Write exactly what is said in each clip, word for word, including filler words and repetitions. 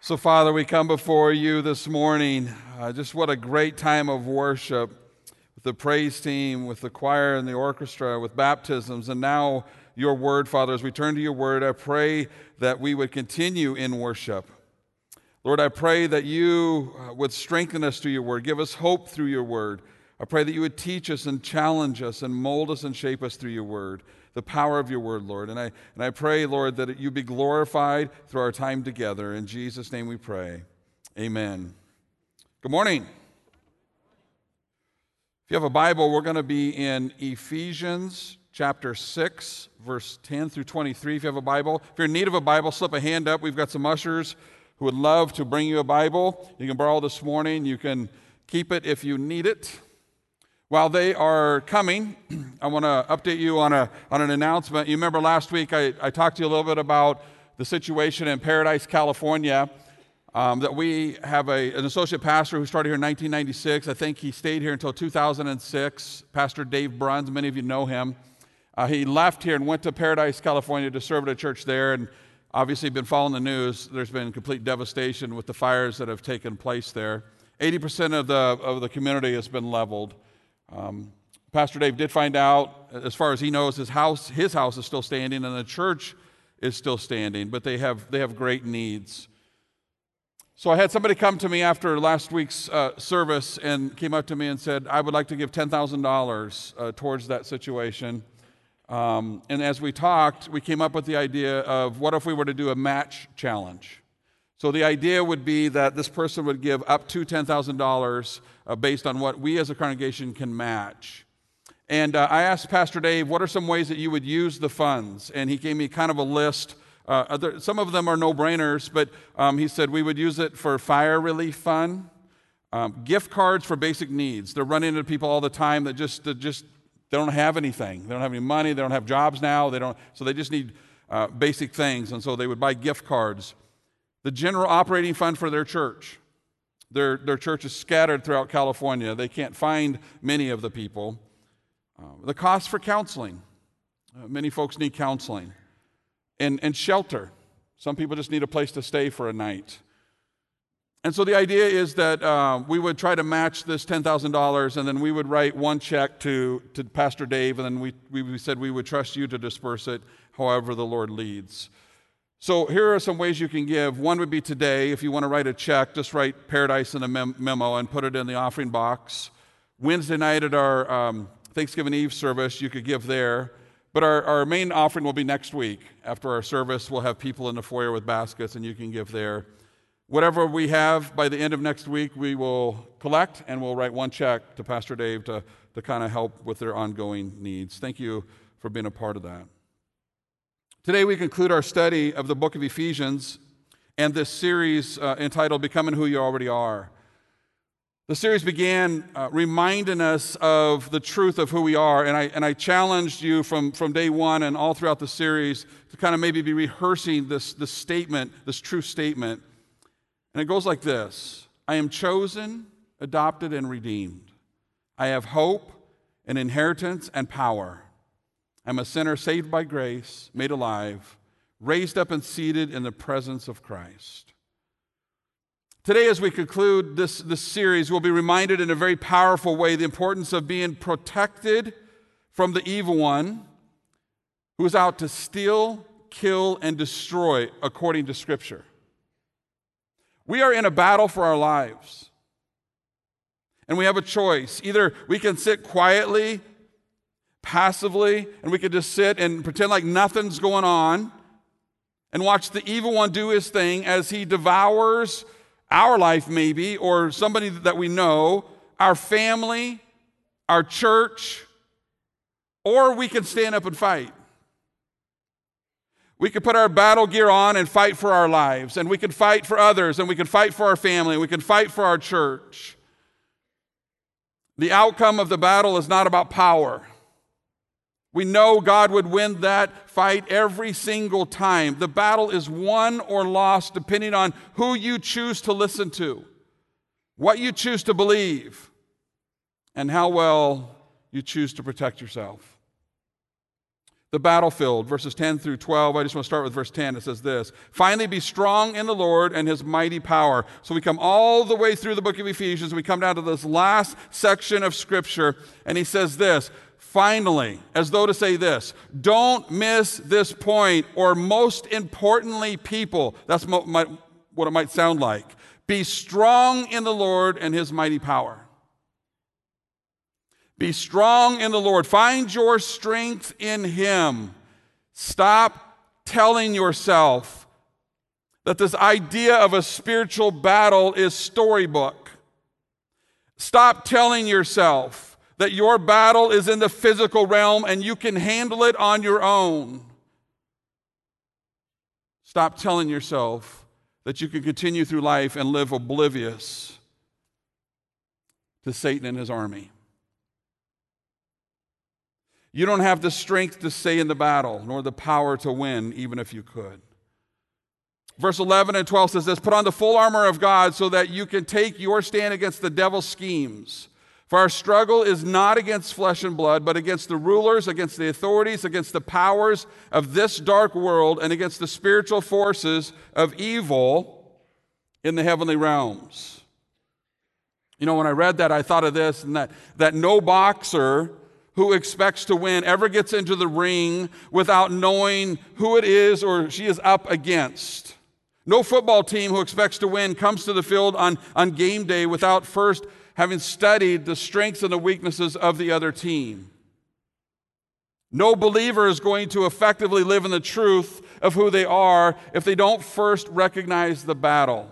So, Father, we come before you this morning. Uh, just what a great time of worship with the praise team, with the choir and the orchestra, with baptisms, and now your word, Father. As we turn to your word, I pray that we would continue in worship. Lord, I pray that you uh, would strengthen us through your word, give us hope through your word. I pray that you would teach us and challenge us and mold us and shape us through your word, the power of your word, Lord. And I, and I pray, Lord, that you be glorified through our time together. In Jesus' name we pray. Amen. Good morning. If you have a Bible, we're going to be in Ephesians chapter six, verse ten through twenty-three. If you have a Bible, if you're in need of a Bible, slip a hand up. We've got some ushers who would love to bring you a Bible. You can borrow this morning. You can keep it if you need it. While they are coming, I want to update you on a on an announcement. You remember last week I, I talked to you a little bit about the situation in Paradise, California, um, that we have a, an associate pastor who started here in nineteen ninety-six. I think he stayed here until two thousand six, Pastor Dave Bruns. Many of you know him. Uh, he left here and went to Paradise, California to serve at a church there, and obviously been following the news. There's been complete devastation with the fires that have taken place there. eighty percent of the, of the community has been leveled. Um, Pastor Dave did find out, as far as he knows, his house his house is still standing and the church is still standing, but they have they have great needs. So I had somebody come to me after last week's uh, service and came up to me and said, I would like to give ten thousand dollars uh, towards that situation. Um, and as we talked, we came up with the idea of what if we were to do a match challenge. So the idea would be that this person would give up to ten thousand dollars uh, based on what we as a congregation can match. And uh, I asked Pastor Dave, what are some ways that you would use the funds? And he gave me kind of a list. Uh, other, some of them are no-brainers, but um, he said we would use it for fire relief fund, um, gift cards for basic needs. They're running into people all the time that just, that just they don't have anything. They don't have any money. They don't have jobs now. They don't, so they just need uh, basic things, and so they would buy gift cards. The general operating fund for their church. Their, their church is scattered throughout California. They can't find many of the people. Uh, the cost for counseling. Uh, many folks need counseling. And, and shelter. Some people just need a place to stay for a night. And so the idea is that uh, we would try to match this ten thousand dollars, and then we would write one check to, to Pastor Dave, and then we, we said we would trust you to disperse it however the Lord leads. So here are some ways you can give. One would be today. If you want to write a check, just write Paradise in a mem- memo and put it in the offering box. Wednesday night at our um, Thanksgiving Eve service, you could give there. But our, our main offering will be next week. After our service, we'll have people in the foyer with baskets, and you can give there. Whatever we have by the end of next week, we will collect, and we'll write one check to Pastor Dave to, to kind of help with their ongoing needs. Thank you for being a part of that. Today we conclude our study of the book of Ephesians and this series uh, entitled Becoming Who You Already Are. The series began uh, reminding us of the truth of who we are, and I, and I challenged you from, from day one and all throughout the series to kind of maybe be rehearsing this, this statement, this true statement. And it goes like this: I am chosen, adopted, and redeemed. I have hope, an inheritance, and power. I'm a sinner saved by grace, made alive, raised up and seated in the presence of Christ. Today, as we conclude this, this series, we'll be reminded in a very powerful way the importance of being protected from the evil one who is out to steal, kill, and destroy according to Scripture. We are in a battle for our lives, and we have a choice. Either we can sit quietly, passively, and we could just sit and pretend like nothing's going on and watch the evil one do his thing as he devours our life maybe, or somebody that we know, our family, our church, or we can stand up and fight. We could put our battle gear on and fight for our lives, and we could fight for others, and we could fight for our family, and we could fight for our church. The outcome of the battle is not about power. We know God would win that fight every single time. The battle is won or lost depending on who you choose to listen to, what you choose to believe, and how well you choose to protect yourself. The battlefield, verses ten through twelve. I just want to start with verse ten. It says this: finally be strong in the Lord and his mighty power. So we come all the way through the book of Ephesians. We come down to this last section of Scripture, and he says this: finally, as though to say this, don't miss this point, or most importantly, people. That's mo- my, what it might sound like. Be strong in the Lord and his mighty power. Be strong in the Lord. Find your strength in him. Stop telling yourself that this idea of a spiritual battle is storybook. Stop telling yourself that your battle is in the physical realm and you can handle it on your own. Stop telling yourself that you can continue through life and live oblivious to Satan and his army. You don't have the strength to stay in the battle, nor the power to win, even if you could. Verse eleven and twelve says this: put on the full armor of God so that you can take your stand against the devil's schemes. For our struggle is not against flesh and blood, but against the rulers, against the authorities, against the powers of this dark world, and against the spiritual forces of evil in the heavenly realms. You know, when I read that, I thought of this, and that, that no boxer who expects to win ever gets into the ring without knowing who it is or she is up against. No football team who expects to win comes to the field on, on game day without first having studied the strengths and the weaknesses of the other team. No believer is going to effectively live in the truth of who they are if they don't first recognize the battle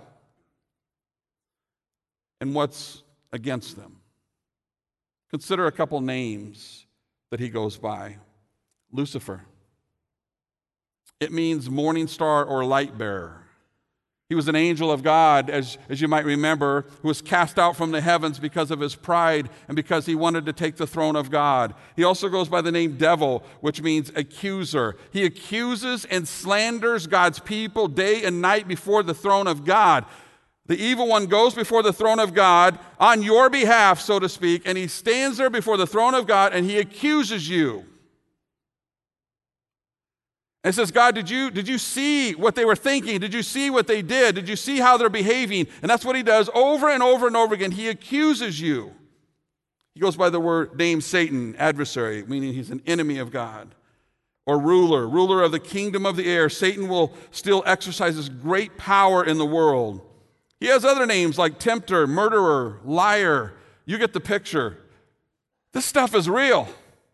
and what's against them. Consider a couple names that he goes by. Lucifer. It means morning star or light bearer. He was an angel of God, as, as you might remember, who was cast out from the heavens because of his pride and because he wanted to take the throne of God. He also goes by the name devil, which means accuser. He accuses and slanders God's people day and night before the throne of God. The evil one goes before the throne of God on your behalf, so to speak, and he stands there before the throne of God and he accuses you. And says, God, did you, did you see what they were thinking? Did you see what they did? Did you see how they're behaving? And that's what he does over and over and over again. He accuses you. He goes by the word name Satan, adversary, meaning he's an enemy of God. Or ruler, ruler of the kingdom of the air. Satan will still exercise his great power in the world. He has other names like tempter, murderer, liar. You get the picture. This stuff is real.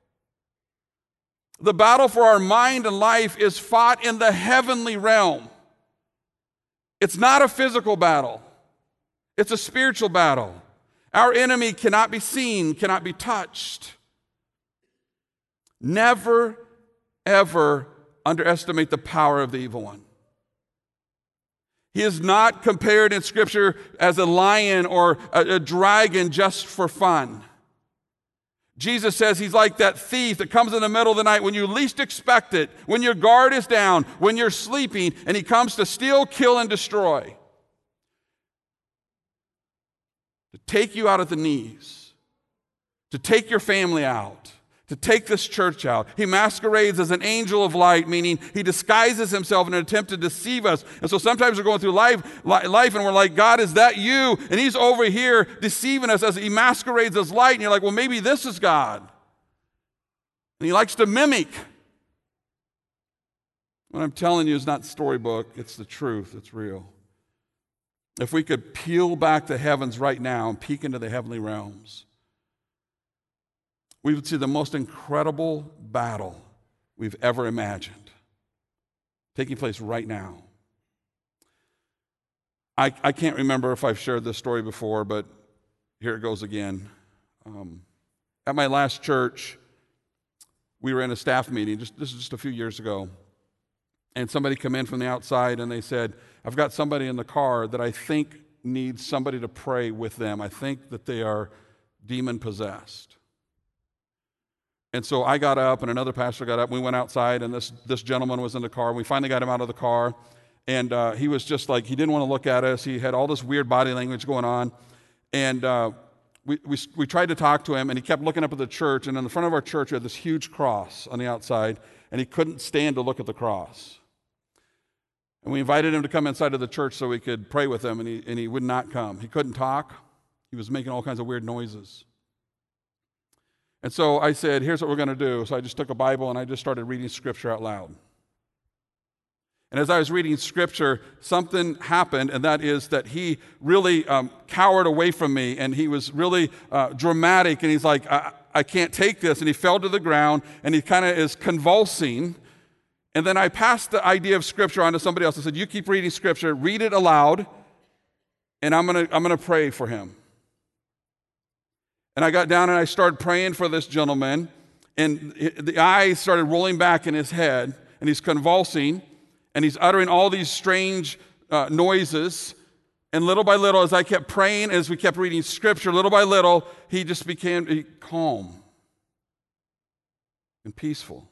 The battle for our mind and life is fought in the heavenly realm. It's not a physical battle. It's a spiritual battle. Our enemy cannot be seen, cannot be touched. Never, ever underestimate the power of the evil one. He is not compared in Scripture as a lion or a, a dragon just for fun. Jesus says he's like that thief that comes in the middle of the night when you least expect it, when your guard is down, when you're sleeping, and he comes to steal, kill, and destroy. To take you out at the knees, to take your family out, to take this church out. He masquerades as an angel of light, meaning he disguises himself in an attempt to deceive us. And so sometimes we're going through life, life and we're like, God, is that you? And he's over here deceiving us as he masquerades as light. And you're like, well, maybe this is God. And he likes to mimic. What I'm telling you is not storybook. It's the truth. It's real. If we could peel back the heavens right now and peek into the heavenly realms, we would see the most incredible battle we've ever imagined taking place right now. I, I can't remember if I've shared this story before, but here it goes again. Um, at my last church, we were in a staff meeting. Just, this is just a few years ago. And somebody came in from the outside and they said, I've got somebody in the car that I think needs somebody to pray with them. I think that they are demon-possessed. And so I got up and another pastor got up. And we went outside and this, this gentleman was in the car. We finally got him out of the car. And uh, he was just like, he didn't want to look at us. He had all this weird body language going on. And uh, we, we, we tried to talk to him, and he kept looking up at the church, and in the front of our church, we had this huge cross on the outside, and he couldn't stand to look at the cross. And we invited him to come inside of the church so we could pray with him, and he, and he would not come. He couldn't talk. He was making all kinds of weird noises. And so I said, here's what we're going to do. So I just took a Bible, and I just started reading Scripture out loud. And as I was reading Scripture, something happened, and that is that he really um, cowered away from me, and he was really uh, dramatic, and he's like, I, I can't take this, and he fell to the ground, and he kind of is convulsing. And then I passed the idea of Scripture on to somebody else. I said, you keep reading Scripture, read it aloud, and I'm going to I'm going to pray for him. And I got down, and I started praying for this gentleman, and the eyes started rolling back in his head, and he's convulsing, and he's uttering all these strange uh, noises. And little by little, as I kept praying, as we kept reading Scripture, little by little, he just became he, calm and peaceful.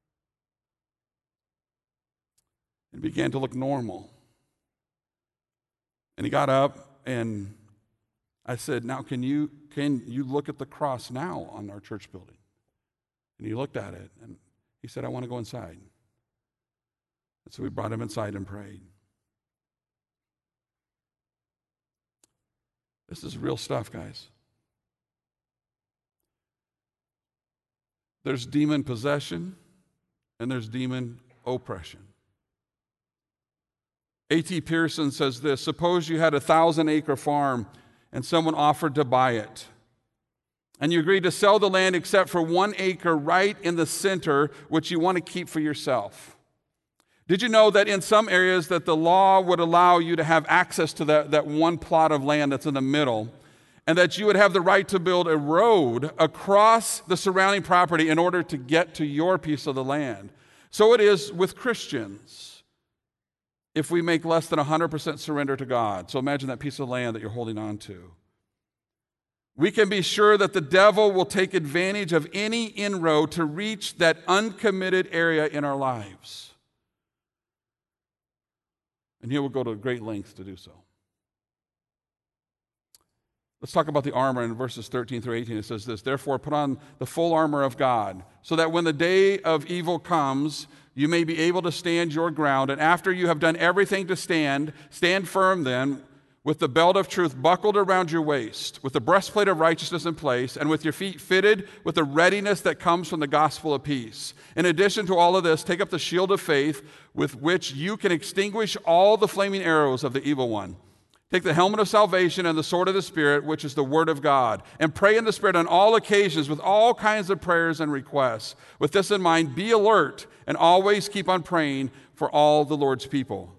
And began to look normal. And he got up, and I said, now can you, can you look at the cross now on our church building? And he looked at it, and he said, I want to go inside. And so we brought him inside and prayed. This is real stuff, guys. There's demon possession and there's demon oppression. A T Pearson says this, suppose you had a thousand acre farm and someone offered to buy it. And you agreed to sell the land except for one acre right in the center, which you want to keep for yourself. Did you know that in some areas that the law would allow you to have access to that, that one plot of land that's in the middle, and that you would have the right to build a road across the surrounding property in order to get to your piece of the land? So it is with Christians if we make less than one hundred percent surrender to God. So imagine that piece of land that you're holding on to. We can be sure that the devil will take advantage of any inroad to reach that uncommitted area in our lives. And he will go to great lengths to do so. Let's talk about the armor in verses thirteen through eighteen. It says this, therefore put on the full armor of God, so that when the day of evil comes, you may be able to stand your ground. And after you have done everything to stand, stand firm then, with the belt of truth buckled around your waist, with the breastplate of righteousness in place, and with your feet fitted with the readiness that comes from the gospel of peace. In addition to all of this, take up the shield of faith, with which you can extinguish all the flaming arrows of the evil one. Take the helmet of salvation and the sword of the Spirit, which is the word of God, and pray in the Spirit on all occasions with all kinds of prayers and requests. With this in mind, be alert and always keep on praying for all the Lord's people.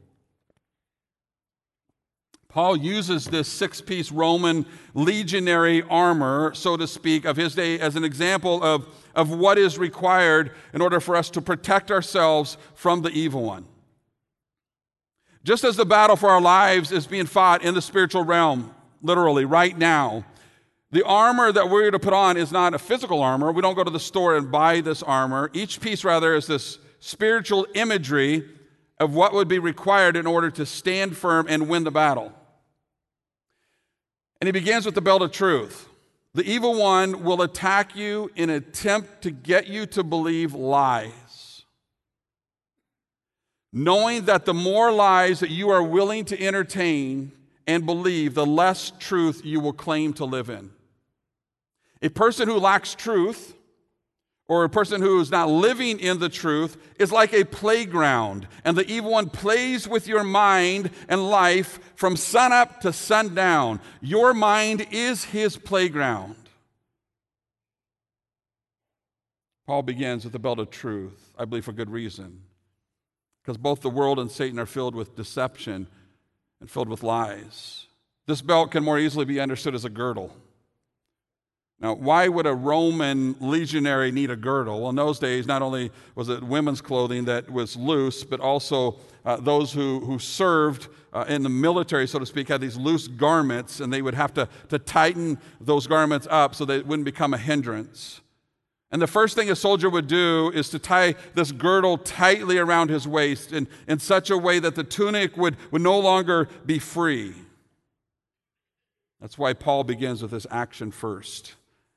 Paul uses this six-piece Roman legionary armor, so to speak, of his day as an example of, of what is required in order for us to protect ourselves from the evil one. Just as the battle for our lives is being fought in the spiritual realm, literally, right now, the armor that we're to put on is not a physical armor. We don't go to the store and buy this armor. Each piece, rather, is this spiritual imagery of what would be required in order to stand firm and win the battle. And he begins with the belt of truth. The evil one will attack you in an attempt to get you to believe lies, knowing that the more lies that you are willing to entertain and believe, the less truth you will claim to live in. A person who lacks truth, or a person who is not living in the truth, is like a playground, and the evil one plays with your mind and life from sunup to sundown. Your mind is his playground. Paul begins with the belt of truth, I believe for good reason, because both the world and Satan are filled with deception and filled with lies. This belt can more easily be understood as a girdle. Now, why would a Roman legionary need a girdle? Well, in those days, not only was it women's clothing that was loose, but also uh, those who, who served uh, in the military, so to speak, had these loose garments, and they would have to, to tighten those garments up so they wouldn't become a hindrance. And the first thing a soldier would do is to tie this girdle tightly around his waist in, in such a way that the tunic would, would no longer be free. That's why Paul begins with this action first.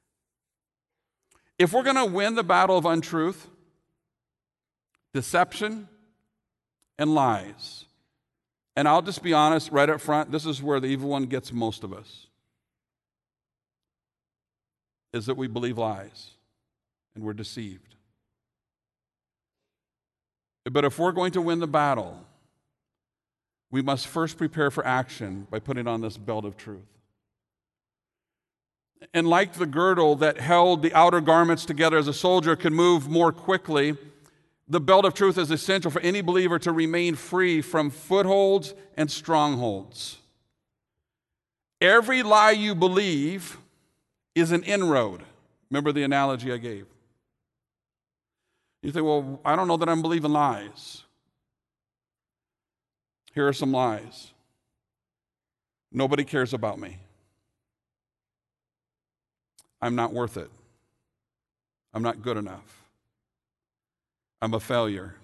If we're going to win the battle of untruth, deception, and lies, and I'll just be honest right up front, this is where the evil one gets most of us, is that we believe lies and we're deceived. But if we're going to win the battle, we must first prepare for action by putting on this belt of truth. And like the girdle that held the outer garments together as a soldier could move more quickly, the belt of truth is essential for any believer to remain free from footholds and strongholds. Every lie you believe is an inroad. Remember the analogy I gave? You think, well, I don't know that I'm believing lies. Here are some lies. Nobody cares about me. I'm not worth it. I'm not good enough. I'm a failure.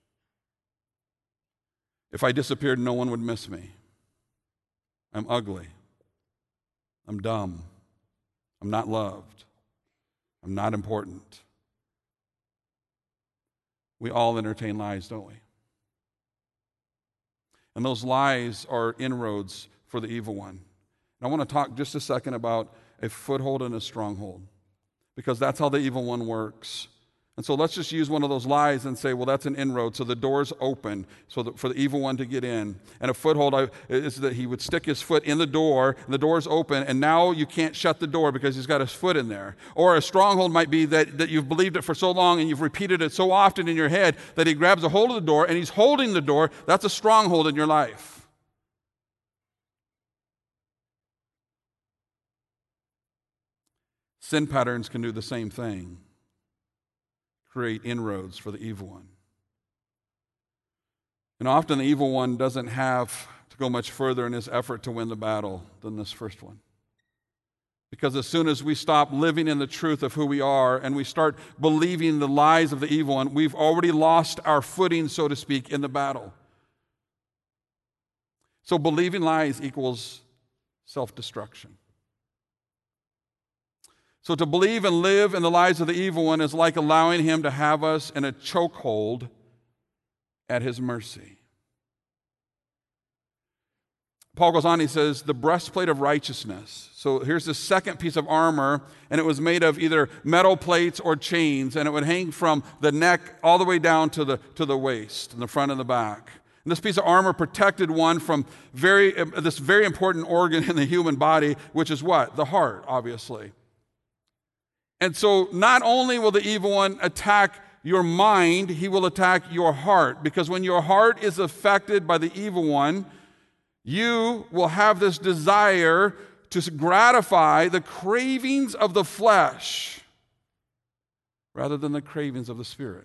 If I disappeared, no one would miss me. I'm ugly. I'm dumb. I'm not loved. I'm not important. We all entertain lies, don't we? And those lies are inroads for the evil one. And I want to talk just a second about a foothold and a stronghold, because that's how the evil one works. And so let's just use one of those lies and say, well, that's an inroad. So the door's open so that for the evil one to get in. And a foothold is that he would stick his foot in the door, and the door's open, and now you can't shut the door because he's got his foot in there. Or a stronghold might be that, that you've believed it for so long and you've repeated it so often in your head that he grabs a hold of the door and he's holding the door. That's a stronghold in your life. Sin patterns can do the same thing. Create inroads for the evil one. And often the evil one doesn't have to go much further in his effort to win the battle than this first one. Because as soon as we stop living in the truth of who we are and we start believing the lies of the evil one, we've already lost our footing, so to speak, in the battle. So believing lies equals self-destruction. So to believe and live in the lies of the evil one is like allowing him to have us in a chokehold at his mercy. Paul goes on, he says, the breastplate of righteousness. So here's the second piece of armor, and it was made of either metal plates or chains, and it would hang from the neck all the way down to the, to the waist, in the front and the back. And this piece of armor protected one from very this very important organ in the human body, which is what? The heart, obviously. And so not only will the evil one attack your mind, he will attack your heart. Because when your heart is affected by the evil one, you will have this desire to gratify the cravings of the flesh rather than the cravings of the Spirit.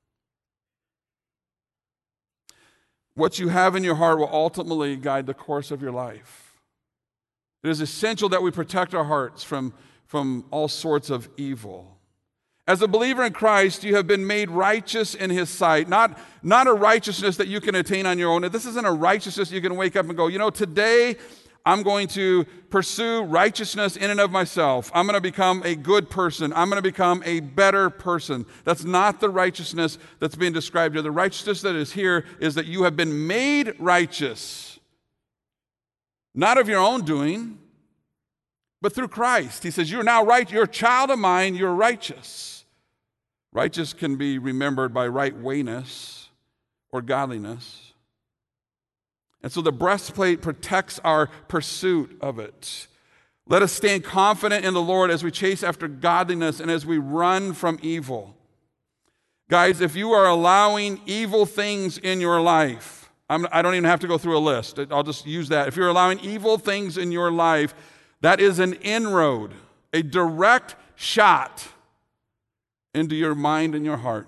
What you have in your heart will ultimately guide the course of your life. It is essential that we protect our hearts from from all sorts of evil. As a believer in Christ, you have been made righteous in His sight. Not, not a righteousness that you can attain on your own. This isn't a righteousness you can wake up and go, you know, today I'm going to pursue righteousness in and of myself. I'm going to become a good person. I'm going to become a better person. That's not the righteousness that's being described here. The righteousness that is here is that you have been made righteous. Not of your own doing, but through Christ. He says, you're now right, you're a child of mine, you're righteous. Righteous can be remembered by right wayness or godliness. And so the breastplate protects our pursuit of it. Let us stand confident in the Lord as we chase after godliness and as we run from evil. Guys, if you are allowing evil things in your life, I'm, I don't even have to go through a list. I'll just use that. If you're allowing evil things in your life, that is an inroad, a direct shot into your mind and your heart.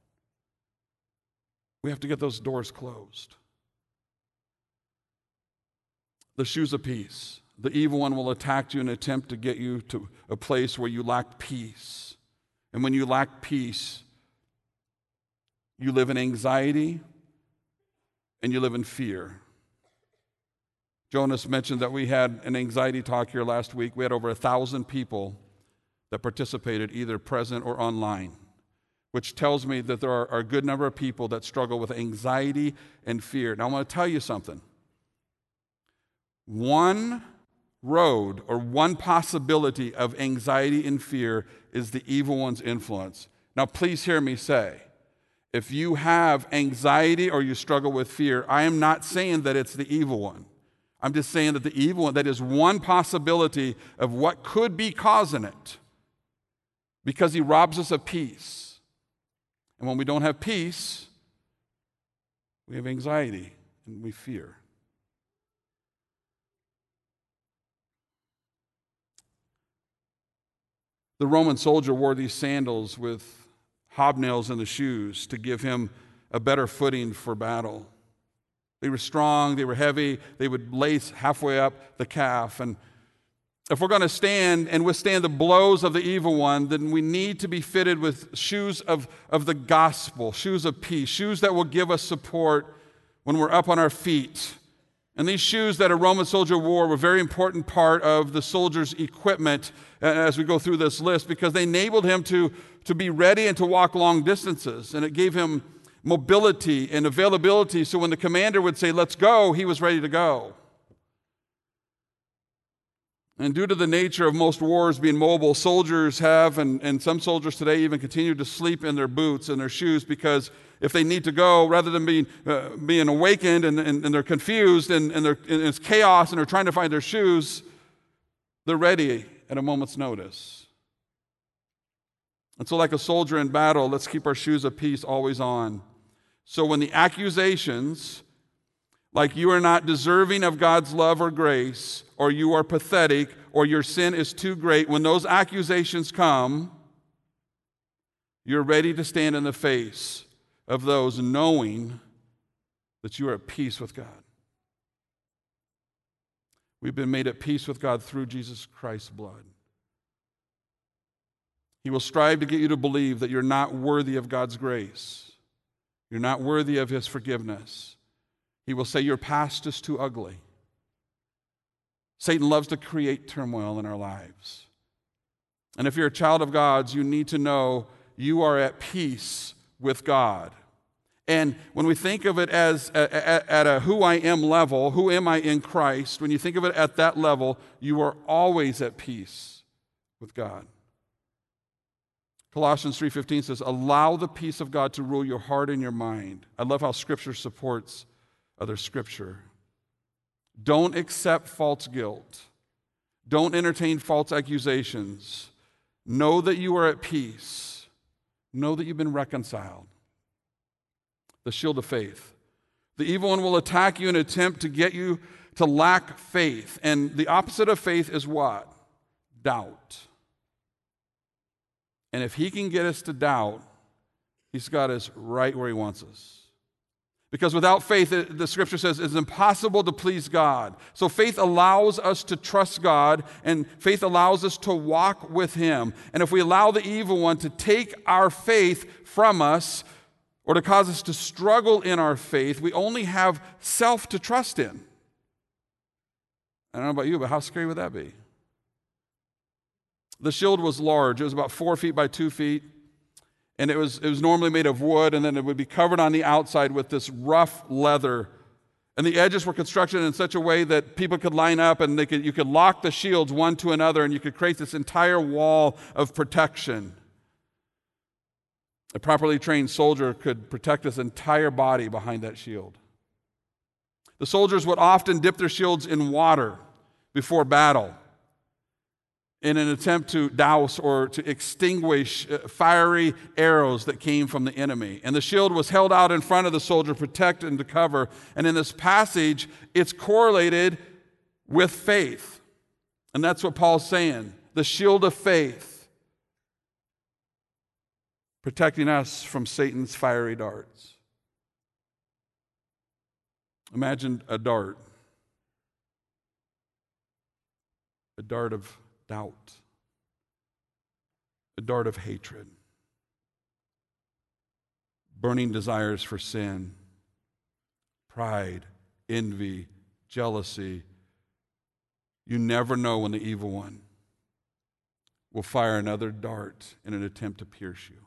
We have to get those doors closed. The shoes of peace. The evil one will attack you and attempt to get you to a place where you lack peace. And when you lack peace, you live in anxiety and you live in fear. Jonas mentioned that we had an anxiety talk here last week. We had over a thousand people that participated, either present or online, which tells me that there are, are a good number of people that struggle with anxiety and fear. Now, I want to tell you something. One road or one possibility of anxiety and fear is the evil one's influence. Now, please hear me say, if you have anxiety or you struggle with fear, I am not saying that it's the evil one. I'm just saying that the evil one, that is one possibility of what could be causing it, because he robs us of peace. And when we don't have peace, we have anxiety and we fear. The Roman soldier wore these sandals with hobnails in the shoes to give him a better footing for battle. They were strong, they were heavy, they would lace halfway up the calf. And if we're going to stand and withstand the blows of the evil one, then we need to be fitted with shoes of, of the gospel, shoes of peace, shoes that will give us support when we're up on our feet. And these shoes that a Roman soldier wore were a very important part of the soldier's equipment as we go through this list, because they enabled him to, to be ready and to walk long distances. And it gave him mobility and availability, so when the commander would say, "Let's go," he was ready to go. And due to the nature of most wars being mobile, soldiers have, and, and some soldiers today even continue to sleep in their boots and their shoes, because if they need to go, rather than being uh, being awakened and, and, and they're confused and, and, they're, and it's chaos and they're trying to find their shoes, they're ready at a moment's notice. And so like a soldier in battle, let's keep our shoes of peace always on. So when the accusations, like you are not deserving of God's love or grace, or you are pathetic, or your sin is too great, when those accusations come, you're ready to stand in the face of those, knowing that you are at peace with God. We've been made at peace with God through Jesus Christ's blood. He will strive to get you to believe that you're not worthy of God's grace. You're not worthy of His forgiveness. He will say your past is too ugly. Satan loves to create turmoil in our lives. And if you're a child of God's, you need to know you are at peace with God. And when we think of it as a, a, at a who I am level, who am I in Christ, when you think of it at that level, you are always at peace with God. Colossians three fifteen says, allow the peace of God to rule your heart and your mind. I love how Scripture supports other Scripture. Don't accept false guilt. Don't entertain false accusations. Know that you are at peace. Know that you've been reconciled. The shield of faith. The evil one will attack you and attempt to get you to lack faith. And the opposite of faith is what? Doubt. And if he can get us to doubt, he's got us right where he wants us. Because without faith, the Scripture says, it's impossible to please God. So faith allows us to trust God, and faith allows us to walk with Him. And if we allow the evil one to take our faith from us, or to cause us to struggle in our faith, we only have self to trust in. I don't know about you, but how scary would that be? The shield was large. It was about four feet by two feet. And it was, it was normally made of wood, and then it would be covered on the outside with this rough leather. And the edges were constructed in such a way that people could line up, and they could, you could lock the shields one to another, and you could create this entire wall of protection. A properly trained soldier could protect his entire body behind that shield. The soldiers would often dip their shields in water before battle in an attempt to douse or to extinguish fiery arrows that came from the enemy. And the shield was held out in front of the soldier to protect and to cover. And in this passage, it's correlated with faith. And that's what Paul's saying. The shield of faith. Protecting us from Satan's fiery darts. Imagine a dart. A dart of doubt. A dart of hatred. Burning desires for sin. Pride, envy, jealousy, You never know when the evil one will fire another dart in an attempt to pierce you.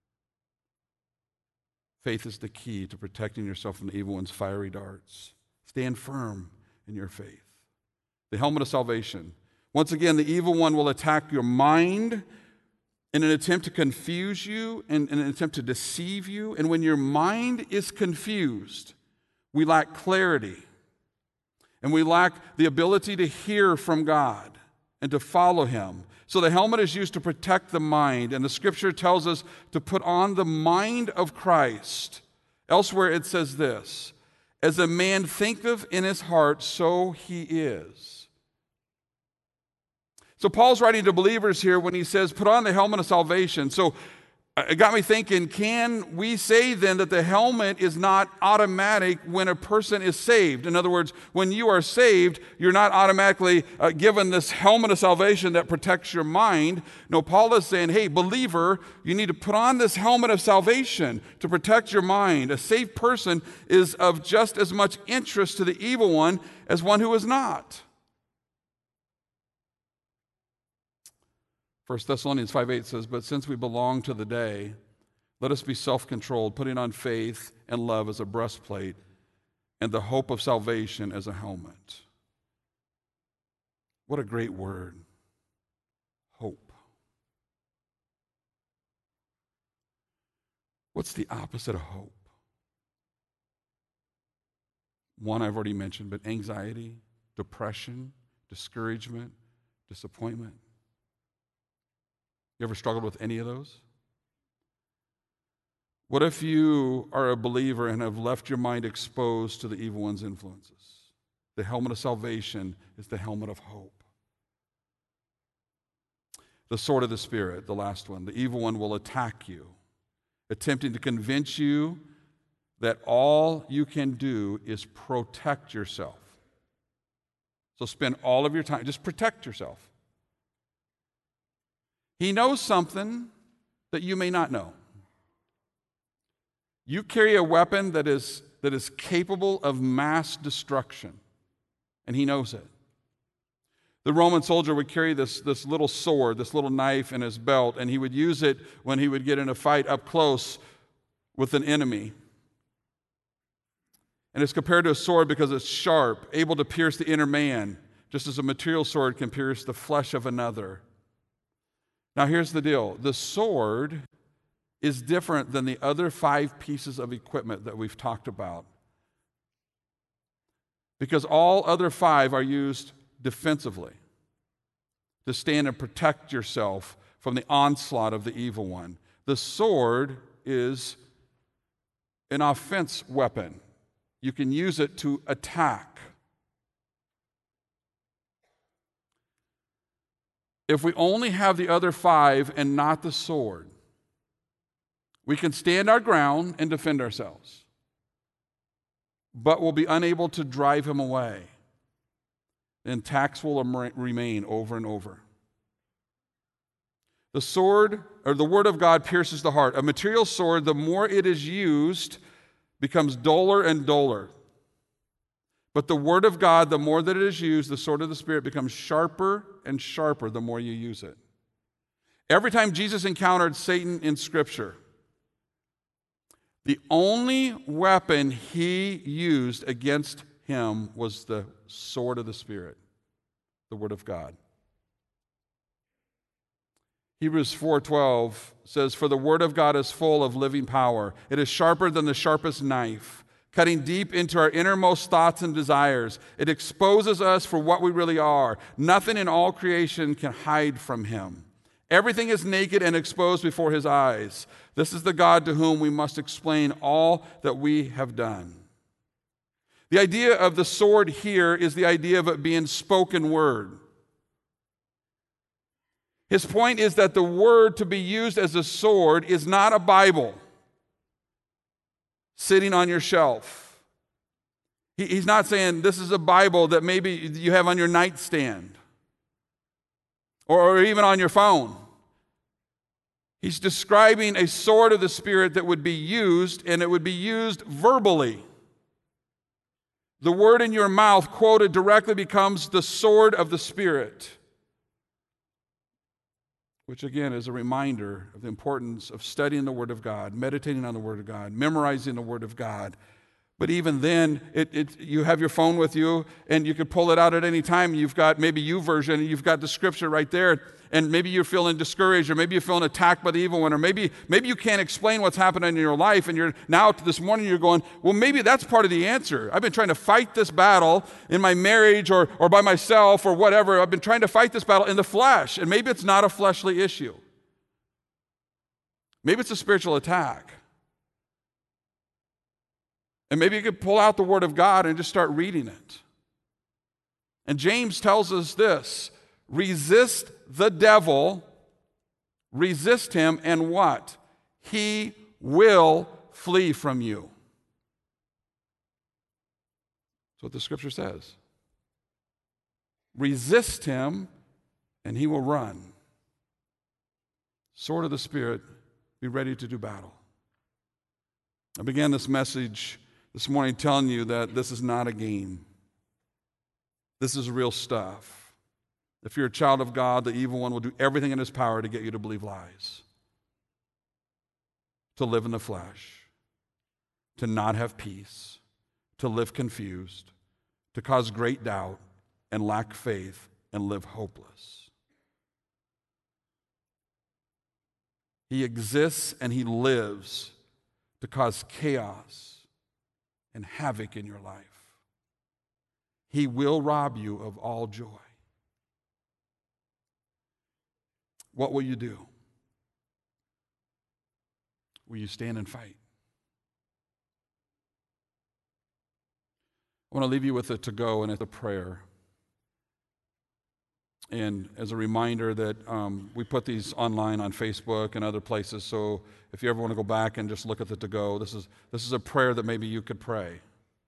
Faith is the key to protecting yourself from the evil one's fiery darts. Stand firm in your faith. The helmet of salvation. Once again, the evil one will attack your mind in an attempt to confuse you, in, in an attempt to deceive you. And when your mind is confused, we lack clarity. And we lack the ability to hear from God and to follow Him. So the helmet is used to protect the mind, and the Scripture tells us to put on the mind of Christ. Elsewhere it says this, as a man thinketh in his heart, so he is. So Paul's writing to believers here when he says, put on the helmet of salvation. So it got me thinking, can we say then that the helmet is not automatic when a person is saved? In other words, when you are saved, you're not automatically uh, given this helmet of salvation that protects your mind. No, Paul is saying, hey, believer, you need to put on this helmet of salvation to protect your mind. A saved person is of just as much interest to the evil one as one who is not. First Thessalonians five eight says, but since we belong to the day, let us be self-controlled, putting on faith and love as a breastplate and the hope of salvation as a helmet. What a great word. Hope. What's the opposite of hope? One I've already mentioned, but anxiety, depression, discouragement, disappointment. You ever struggled with any of those? What if you are a believer and have left your mind exposed to the evil one's influences? The helmet of salvation is the helmet of hope. The sword of the Spirit, the last one. The evil one will attack you, attempting to convince you that all you can do is protect yourself. So spend all of your time, just protect yourself. He knows something that you may not know. You carry a weapon that is, that is capable of mass destruction, and he knows it. The Roman soldier would carry this, this little sword, this little knife in his belt, and he would use it when he would get in a fight up close with an enemy. And it's compared to a sword because it's sharp, able to pierce the inner man, just as a material sword can pierce the flesh of another. Now here's the deal. The sword is different than the other five pieces of equipment that we've talked about, because all other five are used defensively to stand and protect yourself from the onslaught of the evil one. The sword is an offense weapon. You can use it to attack. If we only have the other five and not the sword, we can stand our ground and defend ourselves, but we'll be unable to drive him away. And attacks will remain over and over. The sword, or the word of God, pierces the heart. A material sword, the more it is used, becomes duller and duller. But the word of God, the more that it is used, the sword of the Spirit, becomes sharper and sharper the more you use it. Every time Jesus encountered Satan in Scripture, the only weapon he used against him was the sword of the Spirit, the word of God. Hebrews four twelve says, for the word of God is full of living power. It is sharper than the sharpest knife, cutting deep into our innermost thoughts and desires. It exposes us for what we really are. Nothing in all creation can hide from him. Everything is naked and exposed before his eyes. This is the God to whom we must explain all that we have done. The idea of the sword here is the idea of it being spoken word. His point is that the word to be used as a sword is not a Bible sitting on your shelf. He, he's not saying this is a Bible that maybe you have on your nightstand or, or even on your phone. He's describing a sword of the Spirit that would be used, and it would be used verbally. The word in your mouth, quoted directly, becomes the sword of the Spirit, which again is a reminder of the importance of studying the Word of God, meditating on the Word of God, memorizing the Word of God. But even then, it, it, you have your phone with you, and you could pull it out at any time. You've got maybe YouVersion, and you've got the scripture right there, and maybe you're feeling discouraged, or maybe you're feeling attacked by the evil one, or maybe maybe you can't explain what's happening in your life, and you're now this morning you're going, well, maybe that's part of the answer. I've been trying to fight this battle in my marriage or, or by myself or whatever. I've been trying to fight this battle in the flesh, and maybe it's not a fleshly issue. Maybe it's a spiritual attack. And maybe you could pull out the Word of God and just start reading it. And James tells us this: resist the devil, resist him, and what? He will flee from you. That's what the scripture says. Resist him, and he will run. Sword of the Spirit, be ready to do battle. I began this message this morning telling you that this is not a game. This is real stuff. If you're a child of God, the evil one will do everything in his power to get you to believe lies, to live in the flesh, to not have peace, to live confused, to cause great doubt and lack faith and live hopeless. He exists and he lives to cause chaos and havoc in your life. He will rob you of all joy. What will you do? Will you stand and fight? I want to leave you with a to-go and a prayer. And as a reminder that um, we put these online on Facebook and other places, so if you ever want to go back and just look at the to-go, this is, this is a prayer that maybe you could pray.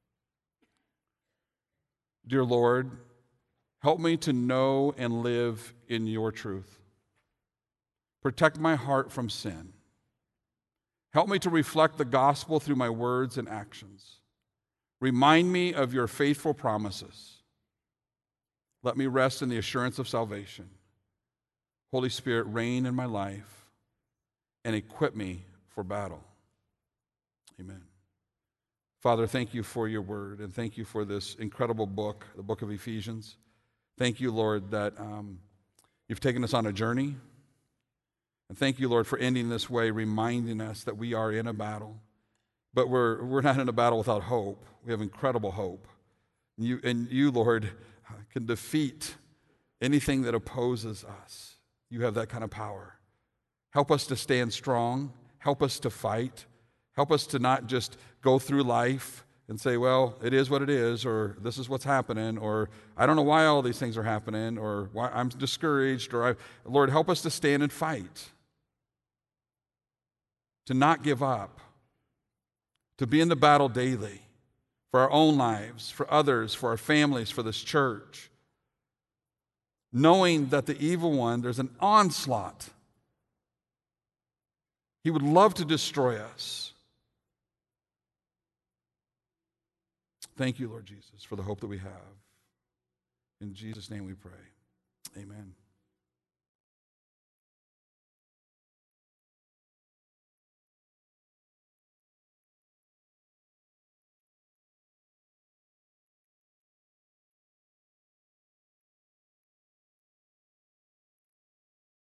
Dear Lord, help me to know and live in your truth. Protect my heart from sin. Help me to reflect the gospel through my words and actions. Remind me of your faithful promises. Let me rest in the assurance of salvation. Holy Spirit, reign in my life and equip me for battle. Amen. Father, thank you for your word, and thank you for this incredible book, the book of Ephesians. Thank you, Lord, that um, you've taken us on a journey. And thank you, Lord, for ending this way, reminding us that we are in a battle. But we're, we're not in a battle without hope. We have incredible hope. You, and you, Lord, can defeat anything that opposes us. You have that kind of power. Help us to stand strong. Help us to fight. Help us to not just go through life and say, well, it is what it is, or this is what's happening, or I don't know why all these things are happening, or why I'm discouraged, or I, Lord, help us to stand and fight, to not give up, to be in the battle daily for our own lives, for others, for our families, for this church, knowing that the evil one, there's an onslaught. He would love to destroy us. Thank you, Lord Jesus, for the hope that we have. In Jesus' name we pray. Amen.